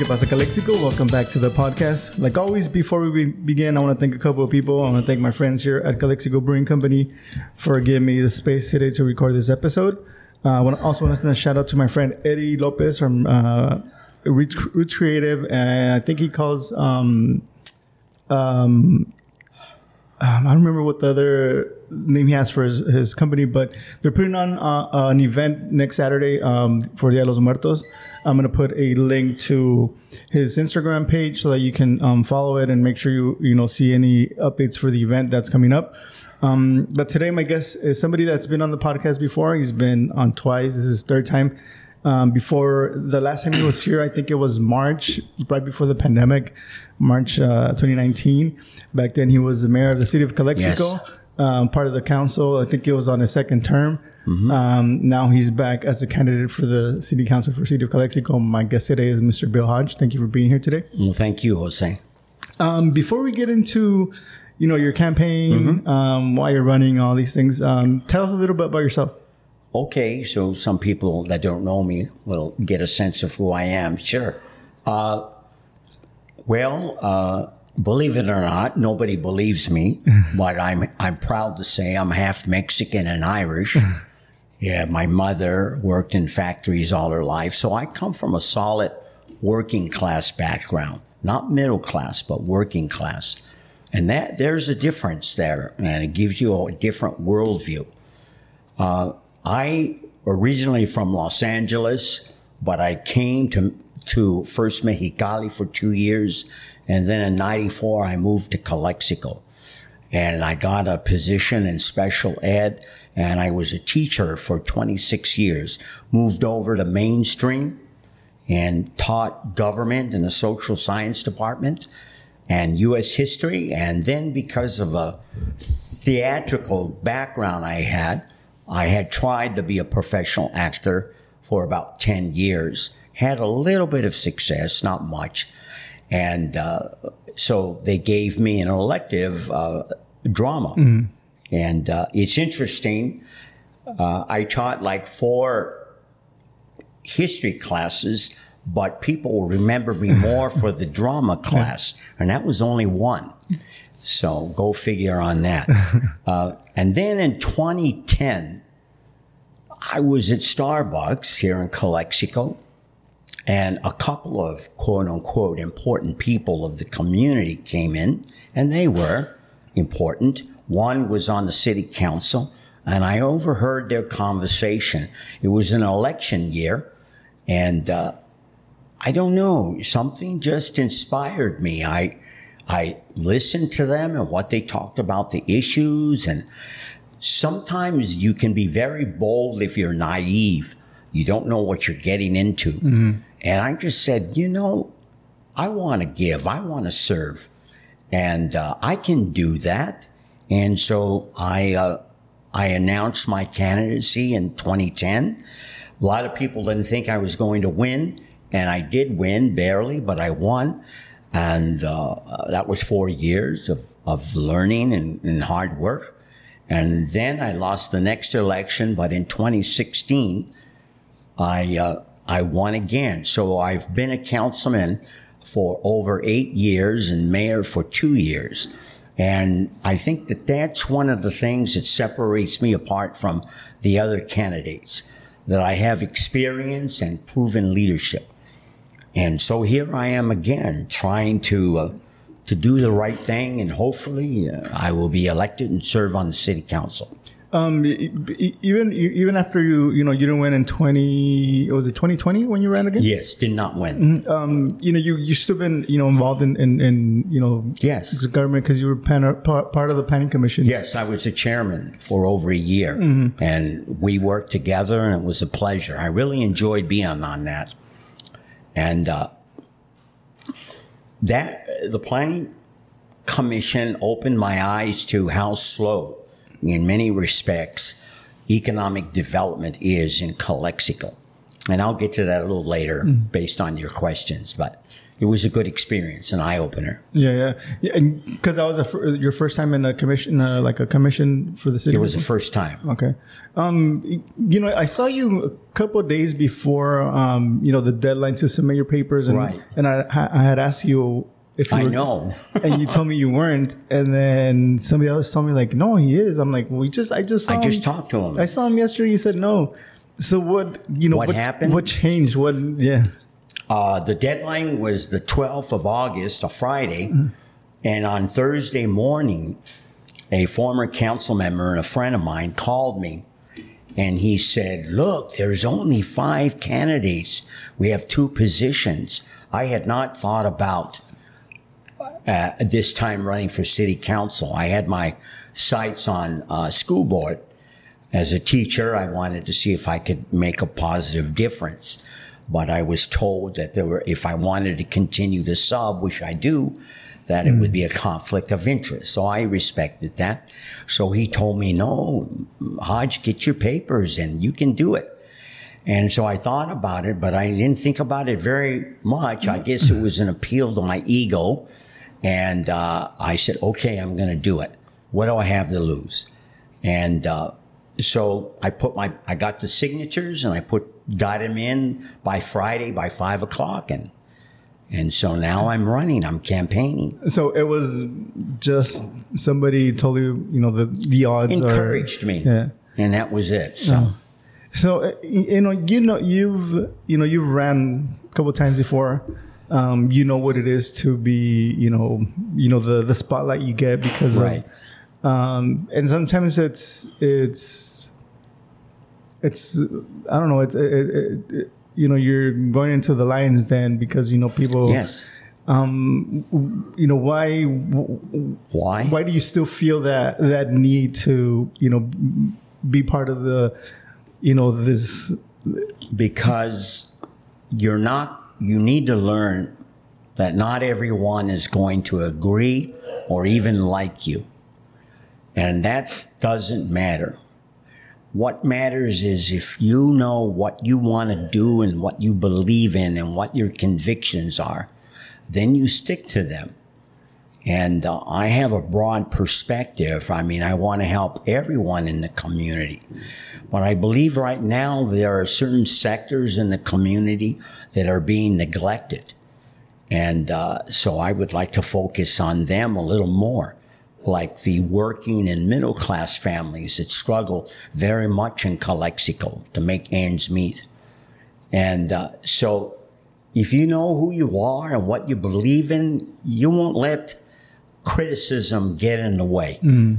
¿Qué pasa, Calexico? Welcome back to the podcast. Like always, before we begin, I want to thank a couple of people. I want to thank my friends here at Calexico Brewing Company for giving me the space today to record this episode. I also want to send a shout out to my friend Eddie Lopez from Roots Creative, and I think he calls I don't remember what the other name he has for his company, but they're putting on an event next Saturday for Dia de los Muertos. I'm going to put a link to his Instagram page so that you can follow it and make sure you see any updates for the event that's coming up. But today my guest is somebody that's been on the podcast before. He's been on twice. This is his third time. Before the last time he was here, I think it was March, right before the pandemic, March 2019. Back then, he was the mayor of the city of Calexico, yes. Part of the council. I think it was on his second term. Mm-hmm. Now he's back as a candidate for the city council for the city of Calexico. My guest today is Mr. Bill Hodge. Thank you for being here today. Well, thank you, Jose. Before we get into, your campaign, why you're running, all these things, tell us a little bit about yourself. Okay, so some people that don't know me will get a sense of who I am. Sure. Believe it or not, nobody believes me, but I'm proud to say I'm half Mexican and Irish. Yeah, my mother worked in factories all her life, so I come from a solid working class background, not middle class, but working class, and there's a difference there, and it gives you a different worldview. I originally from Los Angeles, but I came to first Mexicali for 2 years, and then in '94 I moved to Calexico, and I got a position in special ed, and I was a teacher for 26 years. Moved over to mainstream and taught government in the social science department and U.S. history, and then because of a theatrical background I had tried to be a professional actor for about 10 years, had a little bit of success, not much. And so they gave me an elective drama. Mm-hmm. And it's interesting. I taught like 4 history classes, but people will remember me more for the drama class. And that was only 1. So go figure on that. And then in 2010, I was at Starbucks here in Calexico, and a couple of quote unquote important people of the community came in, and they were important. One was on the city council, and I overheard their conversation. It was an election year, and I don't know, something just inspired me. I listened to them and what they talked about, the issues, and sometimes you can be very bold if you're naive. You don't know what you're getting into. Mm-hmm. And I just said, I want to give. I want to serve. And I can do that. And so I announced my candidacy in 2010. A lot of people didn't think I was going to win. And I did win, barely, but I won. And that was 4 years of learning and hard work. And then I lost the next election, but in 2016, I won again. So I've been a councilman for over 8 years and mayor for 2 years. And I think that's one of the things that separates me apart from the other candidates, that I have experience and proven leadership. And so here I am again, trying to do the right thing, and hopefully I will be elected and serve on the city council. Even after you didn't win in 2020 when you ran again? Yes, did not win. You still been involved in yes, government because you were part of the planning commission. Yes, I was the chairman for over a year, and we worked together, and it was a pleasure. I really enjoyed being on that, and the planning commission opened my eyes to how slow, in many respects, economic development is in Calexico. And I'll get to that a little later based on your questions. But it was a good experience, an eye opener. Yeah. And because that was your first time in a commission, like a commission for the city. It was the first time. Okay. I saw you a couple of days before, the deadline to submit your papers, and Right. and I had asked you if you I were, know. and you told me you weren't, and then somebody else told me like, no, he is. I'm like, I just saw I him. just talked to him. I saw him yesterday. He said no. So what happened? What changed? What? Yeah. The deadline was the 12th of August, a Friday. And on Thursday morning, a former council member and a friend of mine called me. And he said, look, there's only 5 candidates. We have 2 positions. I had not thought about this time running for city council. I had my sights on school board. As a teacher, I wanted to see if I could make a positive difference. But I was told that if I wanted to continue the sub, which I do, that it would be a conflict of interest. So I respected that. So he told me, no, Hodge, get your papers and you can do it. And so I thought about it, but I didn't think about it very much. I guess it was an appeal to my ego. And I said, okay, I'm going to do it. What do I have to lose? And so I got the signatures and I got them in by Friday by 5 o'clock. And so now I'm running, I'm campaigning. So it was just somebody told you, the odds encouraged me. Yeah. And that was it. So, you've ran a couple of times before. You know what it is to be, the spotlight you get because right. And sometimes it's I don't know, you're going into the lion's den because people. Yes. Why do you still feel that need to be part of the this? Because you need to learn that not everyone is going to agree or even like you. And that doesn't matter. What matters is if you know what you want to do and what you believe in and what your convictions are, then you stick to them. And I have a broad perspective. I mean, I want to help everyone in the community. But I believe right now there are certain sectors in the community that are being neglected. And so I would like to focus on them a little more, like the working and middle class families that struggle very much in Calexico to make ends meet. And so if you know who you are and what you believe in, you won't let criticism get in the way.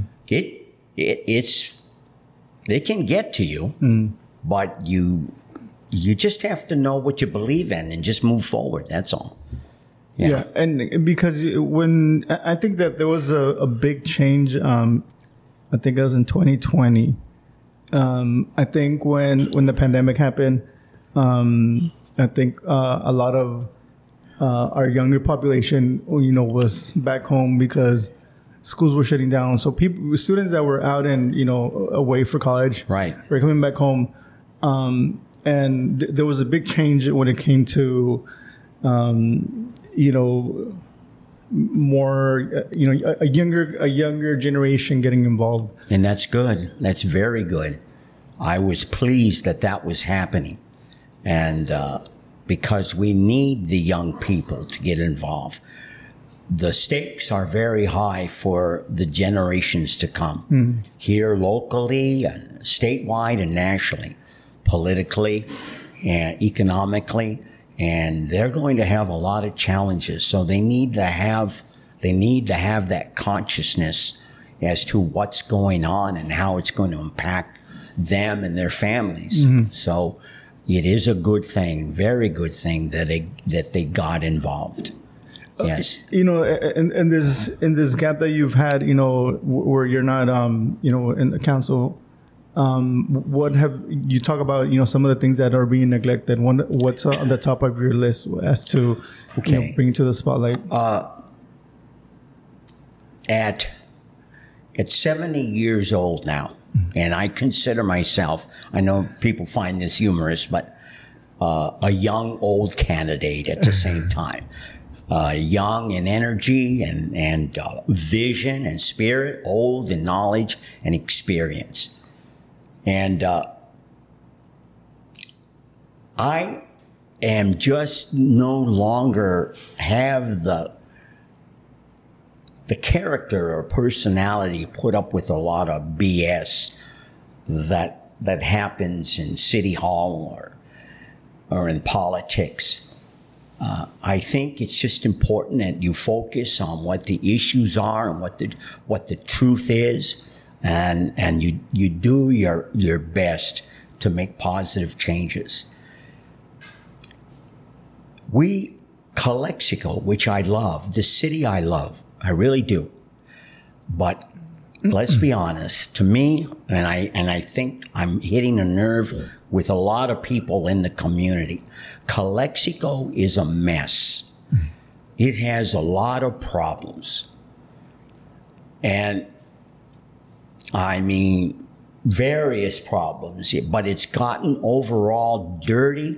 It can get to you, but you just have to know what you believe in and just move forward. That's all. Yeah. And because when I think that there was a big change, I think it was in 2020. I think when the pandemic happened, I think a lot of our younger population, was back home because schools were shutting down. So students that were out and away for college, right, were coming back home, and there was a big change when it came to more, a younger generation getting involved. And that's good. That's very good. I was pleased that was happening. And because we need the young people to get involved. The stakes are very high for the generations to come, here locally, and statewide, and nationally, politically and economically. And they're going to have a lot of challenges. So they need to have that consciousness as to what's going on and how it's going to impact them and their families. So it is a good thing, very good thing that they got involved. Yes. In this gap that you've had, where you're not, in the council, what have you talk about, some of the things that are being neglected? What's on the top of your list as to bring to the spotlight? At 70 years old now, and I consider myself, I know people find this humorous, but a young old candidate at the same time. young in energy and vision and spirit, old in knowledge and experience. And I am just no longer have the character or personality put up with a lot of BS that happens in City Hall or in politics. I think it's just important that you focus on what the issues are and what the truth is, and you do your best to make positive changes. Calexico, which I love, the city I love, I really do. But let's be honest, to me, and I think I'm hitting a nerve with a lot of people in the community. Calexico is a mess. It has a lot of problems. And I mean, various problems, but it's gotten overall dirty,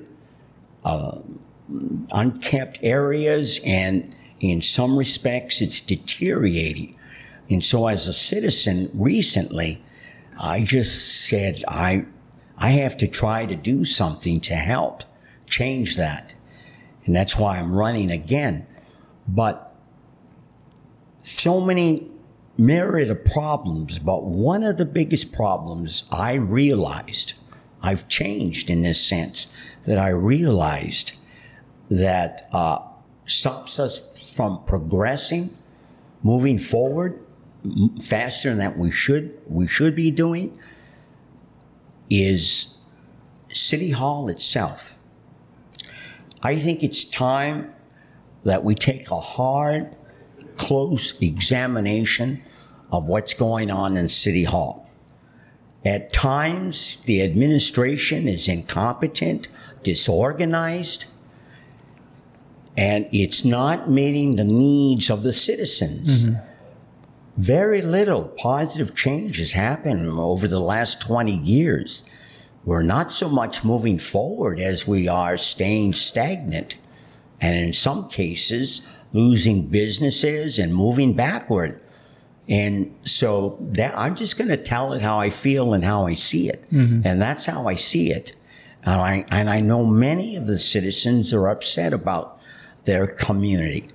unkept areas, and in some respects, it's deteriorating. And so as a citizen recently, I just said, I have to try to do something to help change that. And that's why I'm running again. But so many myriad of problems, but one of the biggest problems I realized, I've changed in this sense, that I realized that stops us from progressing, moving forward faster than we should be doing, is City Hall itself. I think it's time that we take a hard, close examination of what's going on in City Hall. At times, the administration is incompetent, disorganized, and it's not meeting the needs of the citizens. Mm-hmm. Very little positive change has happened over the last 20 years. We're not so much moving forward as we are staying stagnant, and in some cases, losing businesses and moving backward. And so that I'm just going to tell it how I feel and how I see it. Mm-hmm. And that's how I see it. And I know many of the citizens are upset about their community.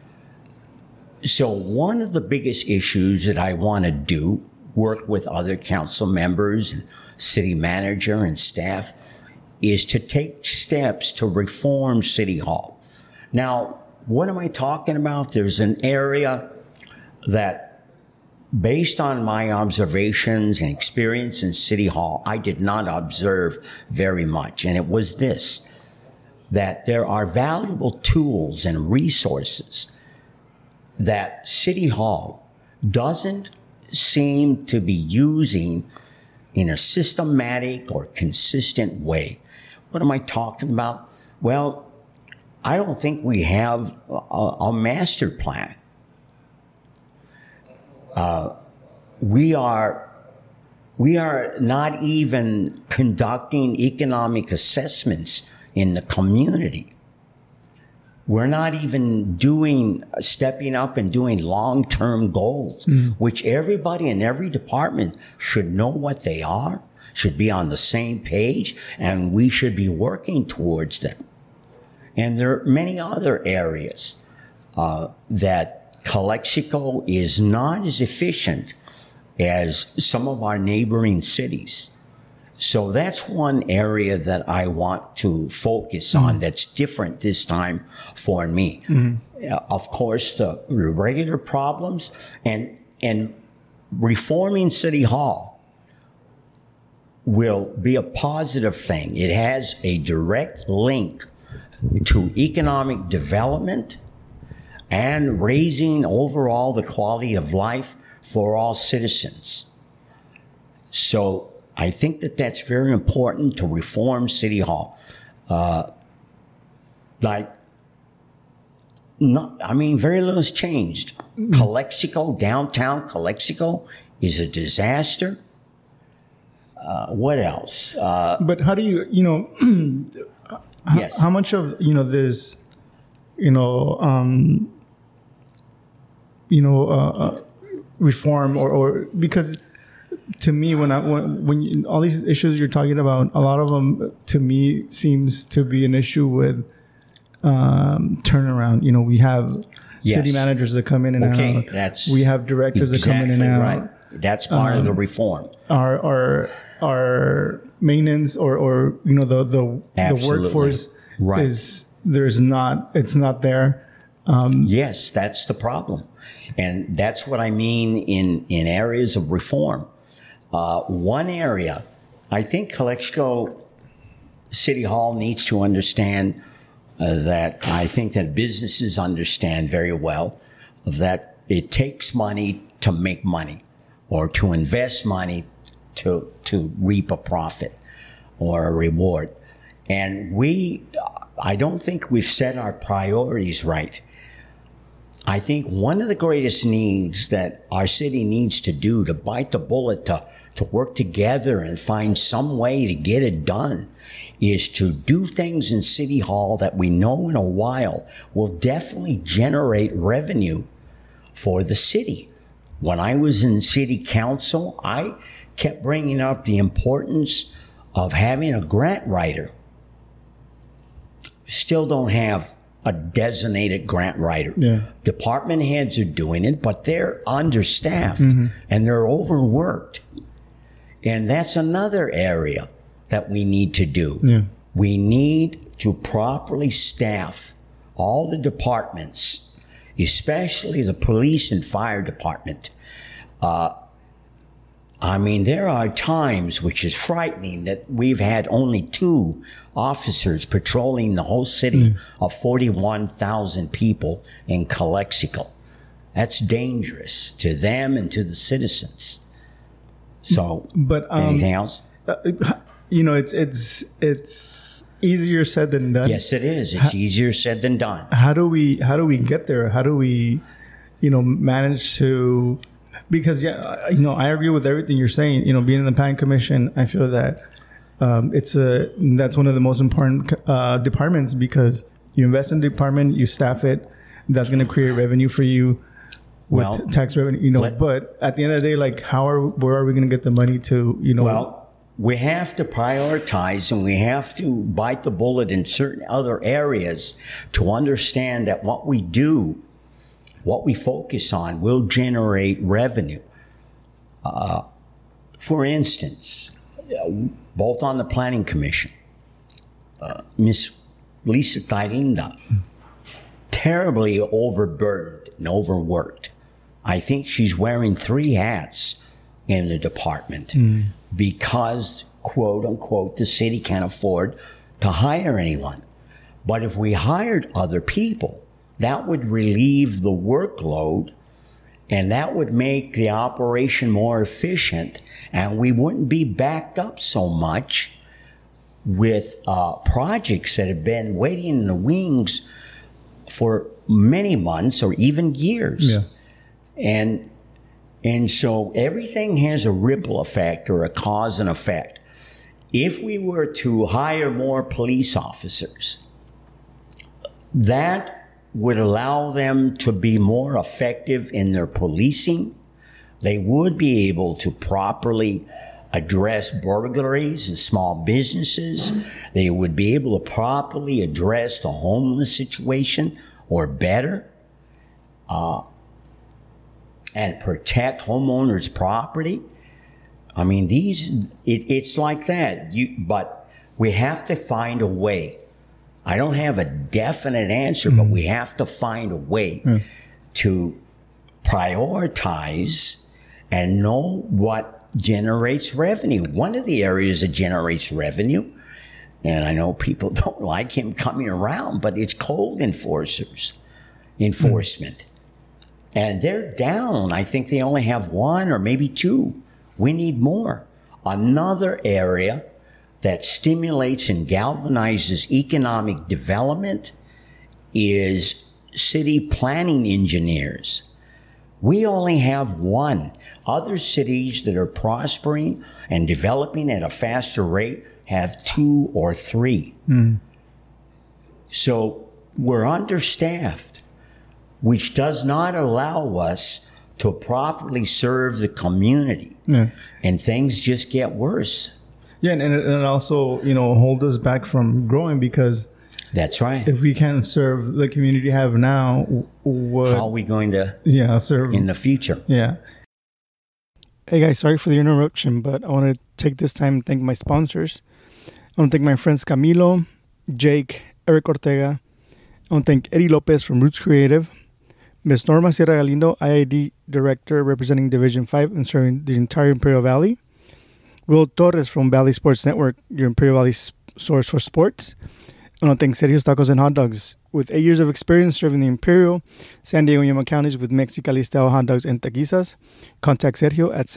So one of the biggest issues that I want to do, work with other council members and city manager and staff, is to take steps to reform City Hall. Now, what am I talking about? There's an area that, based on my observations and experience in City Hall, I did not observe very much. And it was this, that there are valuable tools and resources that City Hall doesn't seem to be using in a systematic or consistent way. What am I talking about? Well, I don't think we have a master plan. We are not even conducting economic assessments in the community. We're not even stepping up and doing long-term goals, which everybody in every department should know what they are, should be on the same page, and we should be working towards them. And there are many other areas that Calexico is not as efficient as some of our neighboring cities. So that's one area that I want to focus on that's different this time for me. Mm-hmm. Of course, the regular problems and reforming City Hall will be a positive thing. It has a direct link to economic development and raising overall the quality of life for all citizens. So I think that that's very important to reform City Hall. Very little has changed. Calexico, downtown Calexico, is a disaster. What else? But how do you, yes. How much of, this reform or because to me when all these issues you're talking about, a lot of them to me seems to be an issue with turnaround. We have city managers that come in and out. We have directors that come in and out. Right. That's part of the reform. Our maintenance or the workforce it's not there. Yes, that's the problem. And that's what I mean in areas of reform. One area, I think Calexico City Hall needs to understand that I think that businesses understand very well that it takes money to make money or to invest money to reap a profit or a reward. And I don't think we've set our priorities right. I think one of the greatest needs that our city needs to do to bite the bullet, to work together and find some way to get it done is to do things in City Hall that we know in a while will definitely generate revenue for the city. When I was in city council, I kept bringing up the importance of having a grant writer. Still don't have a designated grant writer. Yeah. Department heads are doing it, but they're understaffed and they're overworked. And that's another area that we need to do. Yeah. We need to properly staff all the departments, especially the police and fire department. There are times, which is frightening, that we've had only 2 officers patrolling the whole city of 41,000 people in Calexico. That's dangerous to them and to the citizens. So, anything else? It's easier said than done. Yes, it is. It's easier said than done. How do we get there? How do we, manage to? Because I agree with everything you're saying. Being in the Planning Commission, I feel that that's one of the most important departments because you invest in the department, you staff it. That's going to create revenue for you with tax revenue. But at the end of the day, where are we going to get the money to? Well, we have to prioritize and we have to bite the bullet in certain other areas to understand that what we do, what we focus on will generate revenue. For instance, both on the Planning Commission, Miss Lisa Tairinda, terribly overburdened and overworked. I think she's wearing 3 hats in the department because, quote unquote, the city can't afford to hire anyone. But if we hired other people, that would relieve the workload and that would make the operation more efficient and we wouldn't be backed up so much with projects that have been waiting in the wings for many months or even years. Yeah. And so everything has a ripple effect or a cause and effect. If we were to hire more police officers, that would allow them to be more effective in their policing. They would be able to properly address burglaries in small businesses. They would be able to properly address the homeless situation or better, and protect homeowners' property. It's like that. But we have to find a way. I don't have a definite answer, but we have to find a way to prioritize and know what generates revenue. One of the areas that generates revenue, and I know people don't like him coming around, but it's code enforcement. And they're down. I think they only have 1 or maybe 2. We need more. Another area that stimulates and galvanizes economic development is city planning engineers. We only have 1. Other cities that are prospering and developing at a faster rate have 2 or 3. So we're understaffed, which does not allow us to properly serve the community. Yeah. And things just get worse. Yeah, and it also, hold us back from growing, because That's right. if we can't serve the community we have now, what? How are we going to serve in the future? Yeah. Hey guys, sorry for the interruption, but I want to take this time and thank my sponsors. I want to thank my friends Camilo, Jake, Eric Ortega. I want to thank Eddie Lopez from Roots Creative, Ms. Norma Sierra Galindo, IID Director representing Division 5 and serving the entire Imperial Valley, Will Torres from Valley Sports Network, your Imperial Valley source for sports. I want to thank Sergio's Tacos and Hot Dogs. With 8 years of experience serving the Imperial, San Diego, and Yuma counties with Mexicali-style hot dogs and taquizas, contact Sergio at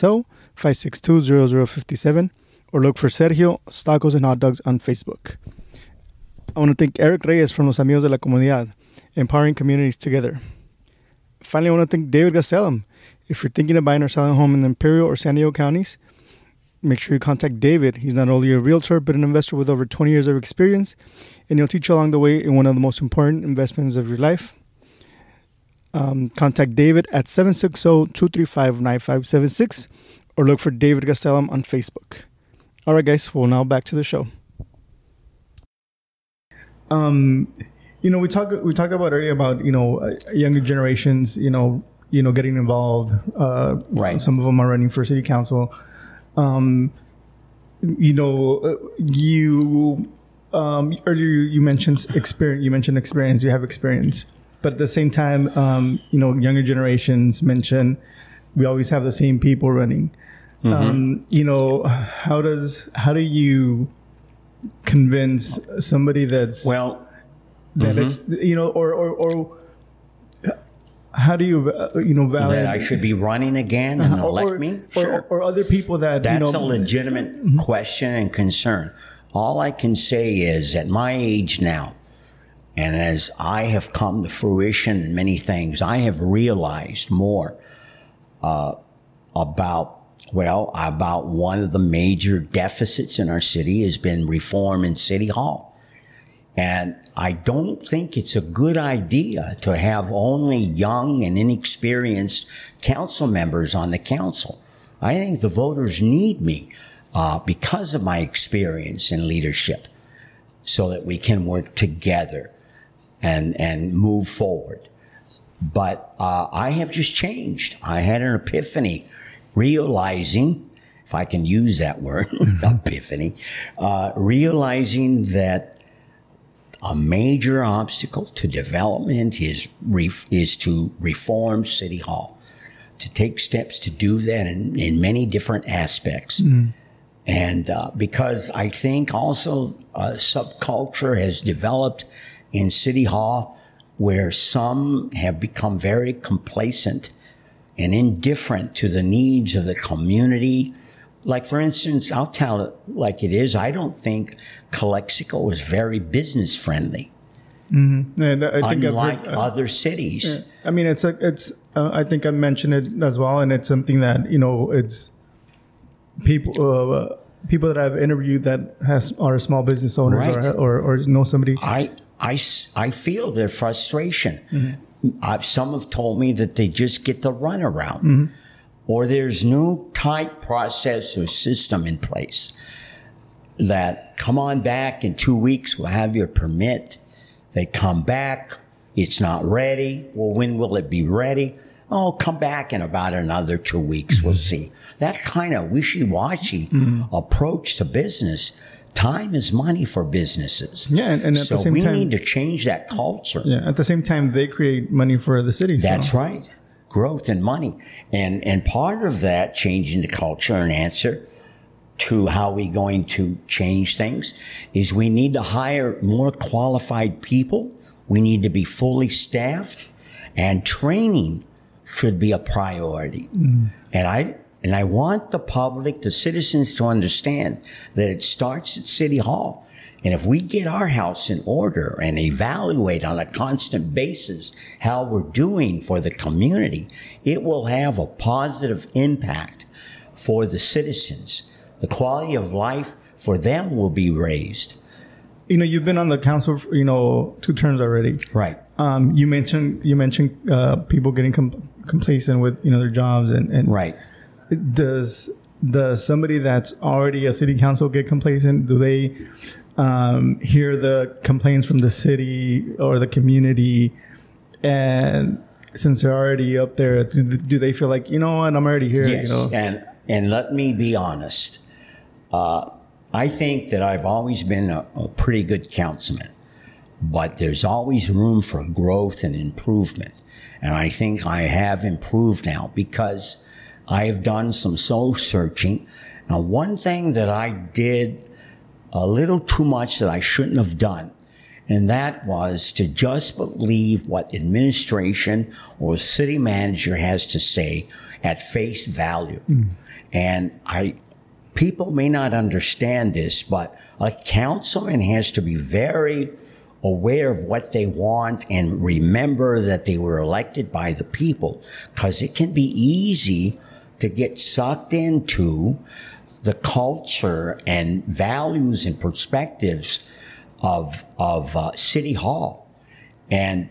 760-562-0057 or look for Sergio Tacos and Hot Dogs on Facebook. I want to thank Eric Reyes from Los Amigos de la Comunidad, empowering communities together. Finally, I want to thank David Gastelum. If you're thinking of buying or selling a home in the Imperial or San Diego counties, make sure you contact David. He's not only a realtor, but an investor with over 20 years of experience, and he'll teach you along the way in one of the most important investments of your life. Contact David at 760-235-9576 or look for David Gastelum on Facebook. All right, guys, well, now back to the show. We talk about earlier about, younger generations, getting involved. Right. Some of them are running for city council. Earlier you mentioned experience. You have experience, but at the same time, younger generations mention we always have the same people running. Mm-hmm. How do you convince somebody it's or how do you validate that I should be running again and elect me? Sure. Or other people that's a legitimate question and concern. All I can say is at my age now, and as I have come to fruition in many things, I have realized more about one of the major deficits in our city has been reform in City Hall. And I don't think it's a good idea to have only young and inexperienced council members on the council. I think the voters need me because of my experience in leadership so that we can work together and move forward. But I have just changed. I had an epiphany, realizing, if I can use that word, epiphany, realizing that a major obstacle to development is to reform City Hall, to take steps to do that in many different aspects. Mm. And because I think also a subculture has developed in City Hall where some have become very complacent and indifferent to the needs of the community. Like, for instance, I'll tell it like it is. I don't think Calexico is very business friendly. Mm-hmm. Yeah, unlike other cities. Yeah. I mean, it's I think I mentioned it as well, and it's something that it's people that I've interviewed that are small business owners, right, or know somebody. I feel their frustration. Mm-hmm. Some have told me that they just get the runaround. Mm-hmm. Or there's no tight process or system in place that come on back in 2 weeks, we'll have your permit. They come back, it's not ready. Well, when will it be ready? Oh, come back in about another 2 weeks, we'll see. That kind of wishy-washy approach to business. Time is money for businesses. Yeah, and at the same time, we need to change that culture. Yeah, at the same time, they create money for the city. That's right. Growth and money. And part of that changing the culture and answer to how we're going to change things is we need to hire more qualified people. We need to be fully staffed, and training should be a priority. Mm. And I want the public, the citizens, to understand that it starts at City Hall. And if we get our house in order and evaluate on a constant basis how we're doing for the community, it will have a positive impact for the citizens. The quality of life for them will be raised. you've been on the council for, 2 terms already. Right. You mentioned people getting complacent with their jobs and Right. Does somebody that's already a city council get complacent? Do they hear the complaints from the city or the community, and since they're already up there, do they feel like, you know what, I'm already here? Yes, and let me be honest. I think that I've always been a pretty good councilman, but there's always room for growth and improvement. And I think I have improved now because I have done some soul searching. Now, one thing that I did a little too much that I shouldn't have done, and that was to just believe what administration or city manager has to say at face value. And people may not understand this, but a councilman has to be very aware of what they want and remember that they were elected by the people, because it can be easy to get sucked into the culture and values and perspectives of City Hall. And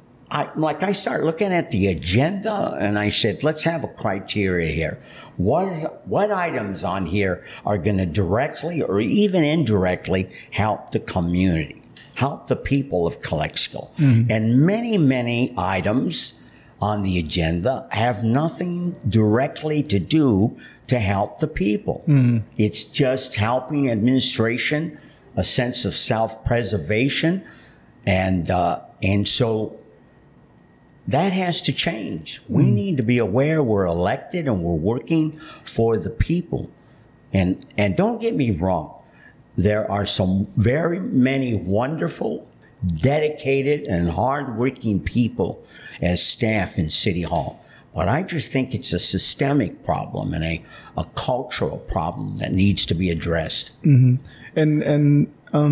I start looking at the agenda and I said, let's have a criteria here. What items on here are going to directly or even indirectly help the community, help the people of Calexico? And many, many items on the agenda have nothing directly to do to help the people. It's just helping administration, a sense of self-preservation, and so that has to change. We need to be aware we're elected and we're working for the people. And don't get me wrong, there are some very many wonderful, dedicated, and hardworking people as staff in City Hall. But I just think it's a systemic problem and a cultural problem that needs to be addressed. And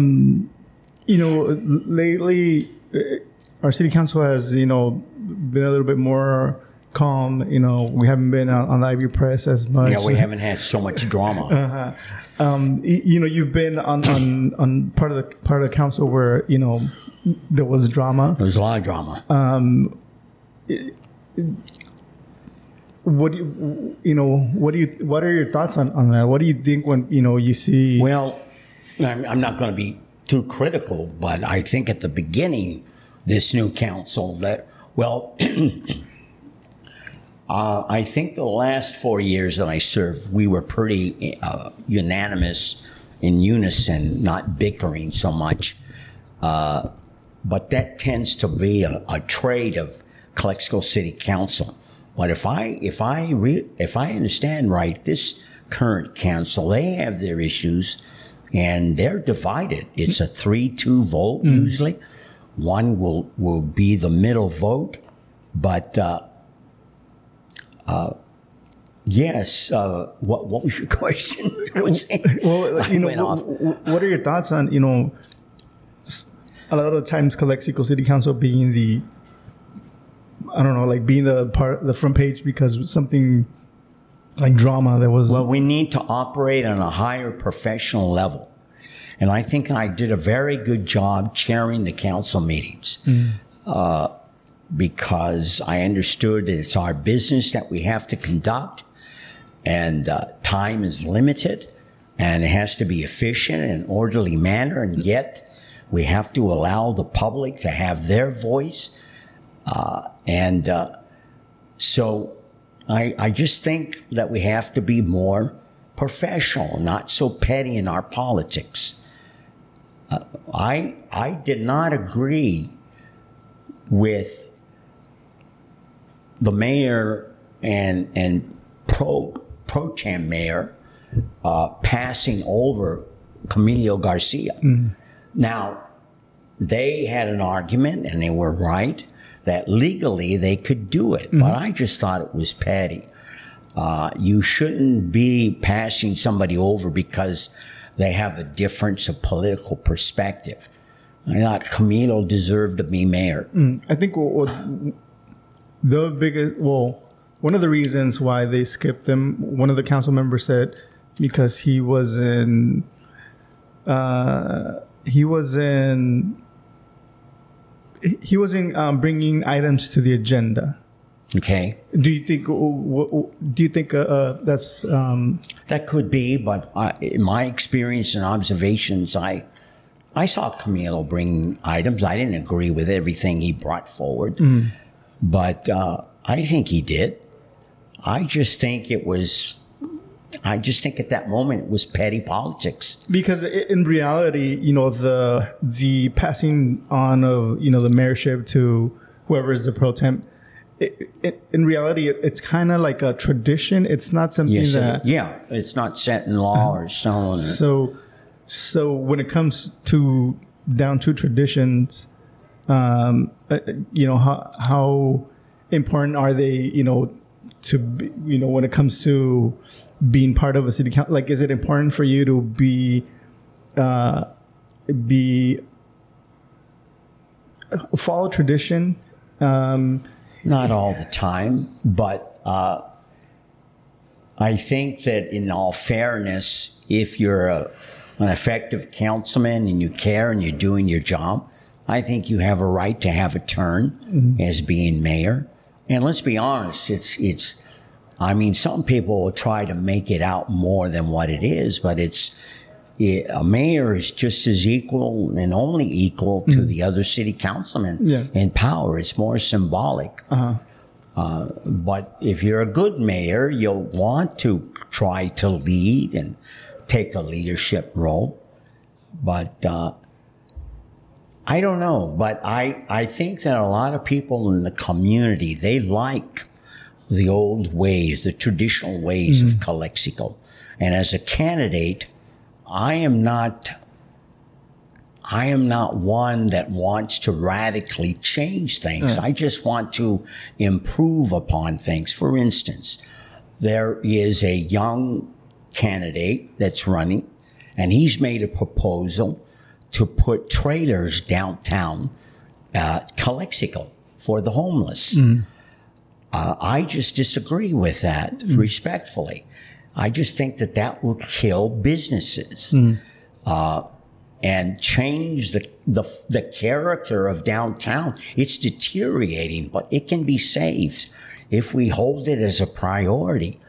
lately, our city council has, been a little bit more calm. We haven't been on the Ivy Press as much. Yeah, we haven't had so much drama. You've been on part of the council where, there was drama. There was a lot of drama. What are your thoughts on that? What do you think when, you see? Well, I'm not going to be too critical, but I think at the beginning, this new council I think the last 4 years that I served, we were pretty unanimous, in unison, not bickering so much. But that tends to be a trait of Calexico City Council. But if I understand right, this current council, they have their issues and they're divided. It's a 3-2 vote usually. One will be the middle vote, but yes. What was your question? What are your thoughts on a lot of the times Calexico City Council being the the front page because something like drama that was. Well, we need to operate on a higher professional level. And I think I did a very good job chairing the council meetings because I understood that it's our business that we have to conduct, and time is limited, and it has to be efficient and orderly manner, and yet we have to allow the public to have their voice. So I just think that we have to be more professional, not so petty in our politics. I did not agree with the mayor and pro tem mayor passing over Camilo Garcia. Now, they had an argument, and they were right, that legally they could do it. But I just thought it was petty. You shouldn't be passing somebody over because they have a difference of political perspective. I thought Camilo deserved to be mayor. I think one of the reasons why they skipped him, one of the council members said, because he he wasn't bringing items to the agenda. Okay. Do you think that's That could be, but in my experience and observations, I saw Camilo bring items. I didn't agree with everything he brought forward, but I think he did. I just think at that moment it was petty politics. Because in reality, the passing on of the mayorship to whoever is the pro temp, in reality, it's kind of like a tradition. It's not something it's not set in law or stone. So when it comes down to traditions, how important are they? To be, when it comes to being part of a city council, like, is it important for you to follow tradition? Not all the time, but I think that in all fairness, if you're an effective councilman and you care and you're doing your job, I think you have a right to have a turn as being mayor. And let's be honest, I mean, some people will try to make it out more than what it is, but a mayor is just as equal and only equal to the other city councilmen in power. It's more symbolic. But if you're a good mayor, you'll want to try to lead and take a leadership role. But I don't know. But I think that a lot of people in the community, they like the old ways, the traditional ways of Calexico. And as a candidate, I am not one that wants to radically change things. I just want to improve upon things. For instance, there is a young candidate that's running, and he's made a proposal to put trailers downtown Calexico for the homeless. I just disagree with that respectfully. I just think that will kill businesses and change the character of downtown. It's deteriorating, but it can be saved if we hold it as a priority.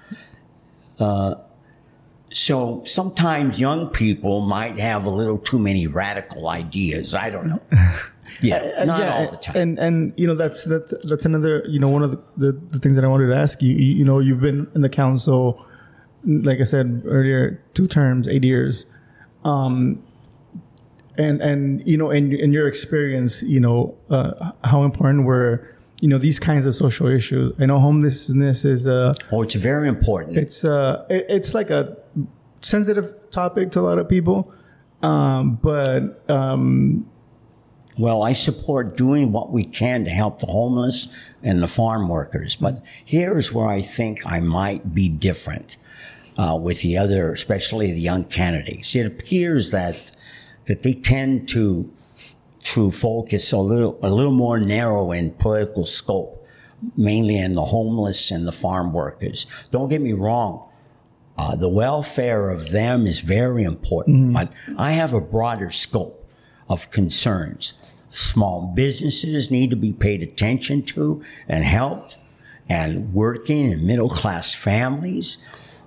So sometimes young people might have a little too many radical ideas. I don't know. Not all the time. And that's another, one of the things that I wanted to ask you. You've been in the council, like I said earlier, 2 terms, 8 years. And in your experience, how important were, these kinds of social issues? I know homelessness is it's very important. It's like a sensitive topic to a lot of people. Well, I support doing what we can to help the homeless and the farm workers. But here's where I think I might be different with the other, especially the young candidates. It appears that they tend to focus a little more narrow in political scope, mainly in the homeless and the farm workers. Don't get me wrong. The welfare of them is very important, but I have a broader scope of concerns. Small businesses need to be paid attention to and helped, and working and middle-class families.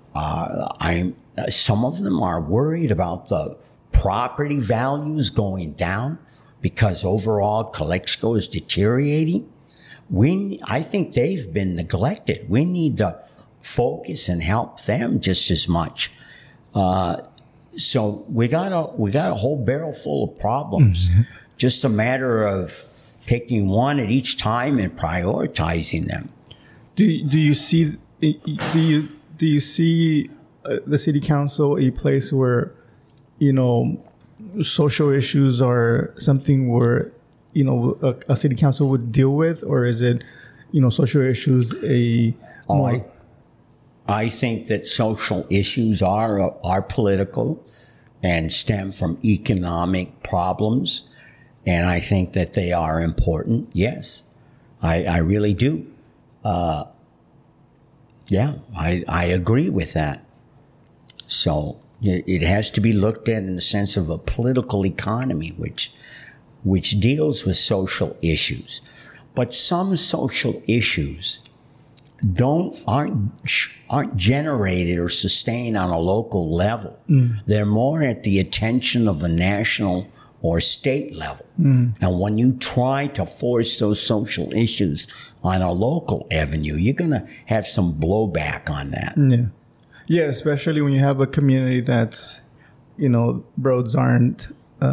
Some of them are worried about the property values going down because overall Calexico is deteriorating. I think they've been neglected. We need to focus and help them just as much. So we got a whole barrel full of problems. Just a matter of taking one at each time and prioritizing them. Do you see the city council a place where social issues are something where a city council would deal with, or is it social issues I think that social issues are political and stem from economic problems, and I think that they are important. Yes, I really do. I agree with that. So It has to be looked at in the sense of a political economy, which deals with social issues. But some social issues aren't generated or sustained on a local level. They're more at the attention of a national or state level. And when you try to force those social issues on a local avenue, you're going to have some blowback on that. Yeah. Yeah, especially when you have a community that's, roads aren't,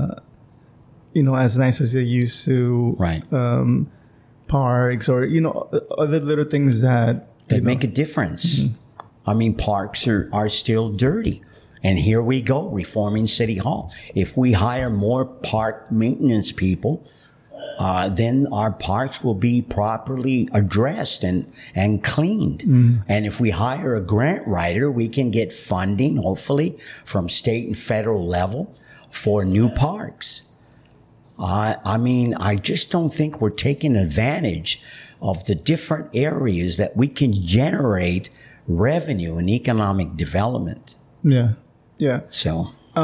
as nice as they used to. Right. Parks or, other little things that make a difference. I mean, parks are still dirty. And here we go, reforming City Hall. If we hire more park maintenance people, then our parks will be properly addressed and cleaned. And if we hire a grant writer, we can get funding, hopefully, from state and federal level for new parks. I just don't think we're taking advantage of the different areas that we can generate revenue and economic development. Yeah. Yeah. So,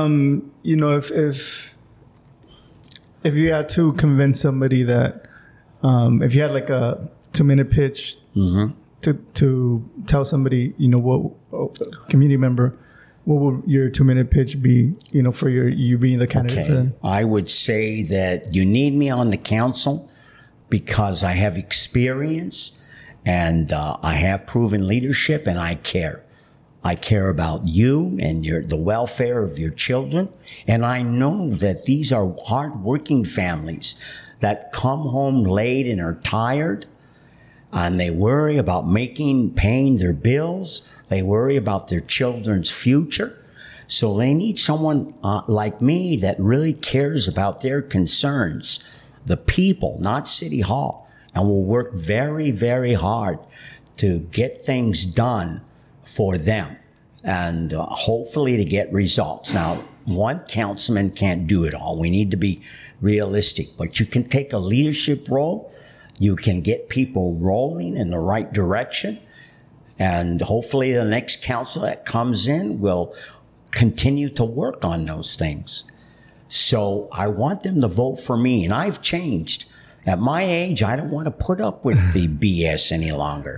if you had to convince somebody that, if you had like a 2-minute pitch to tell somebody, what community member, what would your 2-minute pitch be, for you being the candidate? Okay. I would say that you need me on the council because I have experience and I have proven leadership and I care. I care about you and the welfare of your children. And I know that these are hardworking families that come home late and are tired and they worry about paying their bills. They worry about their children's future. So they need someone like me that really cares about their concerns, the people, not City Hall, and will work very, very hard to get things done for them and hopefully to get results. Now, one councilman can't do it all. We need to be realistic, but you can take a leadership role. You can get people rolling in the right direction. And hopefully the next council that comes in will continue to work on those things. So I want them to vote for me. And I've changed. At my age, I don't want to put up with the BS any longer.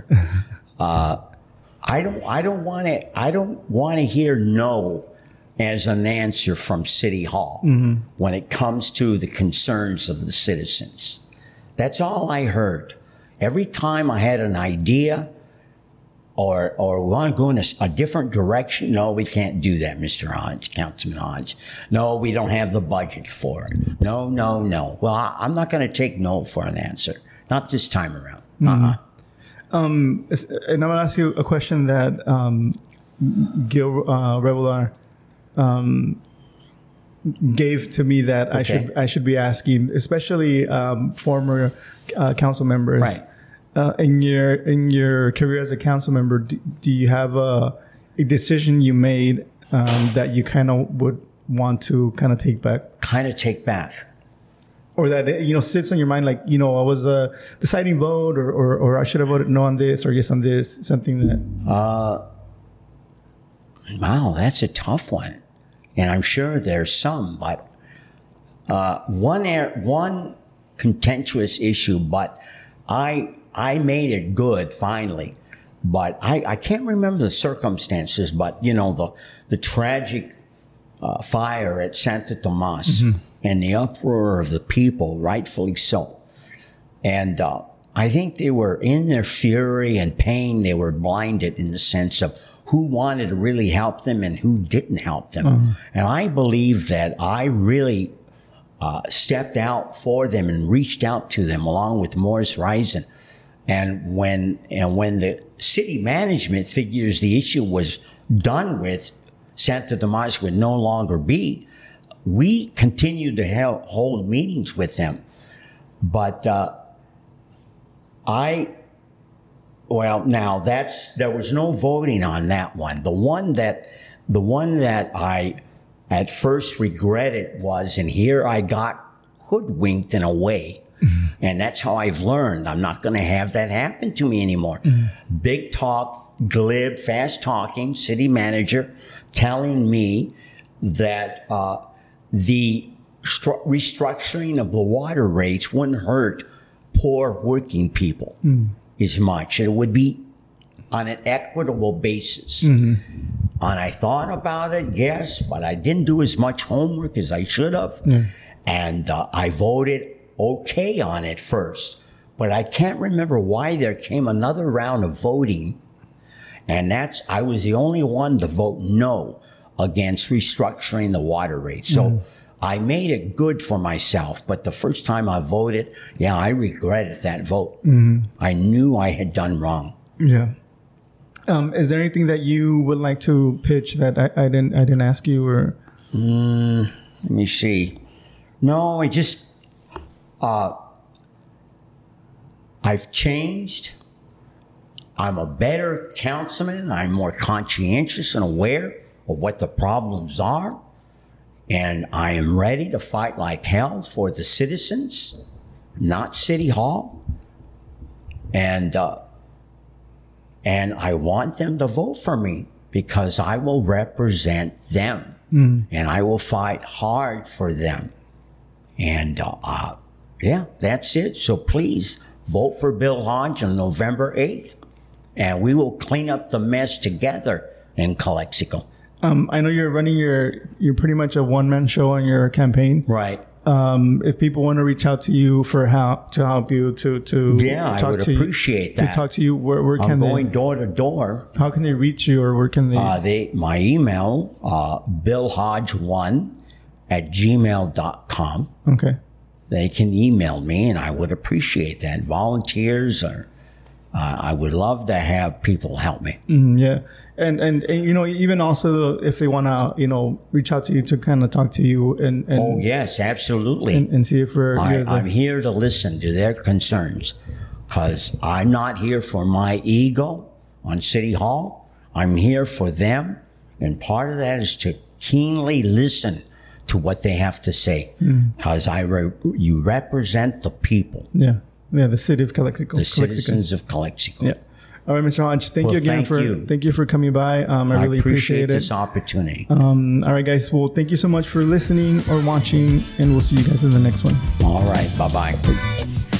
I don't want to hear no as an answer from City Hall when it comes to the concerns of the citizens. That's all I heard. Every time I had an idea or we want to go in a different direction, no, we can't do that, Mr. Hodge, Councilman Hodge. No, we don't have the budget for it. No. Well, I'm not going to take no for an answer. Not this time around. And I'm going to ask you a question that Gil Revelar gave to me that I should be asking, especially former council members. Right. In your career as a council member, do you have a decision you made that you kind of would want to kind of take back? Or that, sits on your mind, like, I was a deciding vote or I should have voted no on this or yes on this, something that... Wow, that's a tough one. And I'm sure there's some, but one contentious issue, but I made it good finally. But I can't remember the circumstances, but, the tragic fire at Santo Tomas and the uproar of the people, rightfully so. And I think they were in their fury and pain, they were blinded in the sense of who wanted to really help them and who didn't help them. And I believe that I really stepped out for them and reached out to them along with Morris Risen. And when the city management figures the issue was done with, Santo Tomas would no longer be, we continued to hold meetings with them. But there was no voting on that one. The one that I at first regretted was, and here I got hoodwinked in a way. And that's how I've learned. I'm not going to have that happen to me anymore. Big talk, glib, fast talking city manager telling me that the restructuring of the water rates wouldn't hurt poor working people as much. It would be on an equitable basis. And I thought about it, yes, but I didn't do as much homework as I should have. And I voted okay on it first. But I can't remember why there came another round of voting. And I was the only one to vote no against restructuring the water rate. So I made it good for myself. But the first time I voted, I regretted that vote. I knew I had done wrong. Yeah. Is there anything that you would like to pitch that I didn't ask you, or? Let me see. No, I just, I've changed. I'm a better councilman. I'm more conscientious and aware of what the problems are. And I am ready to fight like hell for the citizens, not City Hall. And I want them to vote for me because I will represent them. And I will fight hard for them. And that's it. So please vote for Bill Hodge on November 8th. And we will clean up the mess together in Calexico. I know you're running you're pretty much a one-man show on your campaign. Right. If people want to reach out to you for to help you to I would appreciate that. To talk to you, where can I'm they? going door to door. How can they reach you, or where can they? My email, billhodge1@gmail.com. Okay. They can email me, and I would appreciate that. Volunteers, or I would love to have people help me. Yeah. And even also if they want to, reach out to you to kind of talk to you and oh yes, absolutely. And see if I'm here to listen to their concerns, because I'm not here for my ego on City Hall. I'm here for them. And part of that is to keenly listen to what they have to say, because you represent the people. Yeah. The city of Calexico. The citizens of Calexico. Yeah. All right, Mr. Hodge, thank you for coming by. I really appreciate it. This opportunity. All right, guys. Well, thank you so much for listening or watching, and we'll see you guys in the next one. All right. Bye-bye. Peace.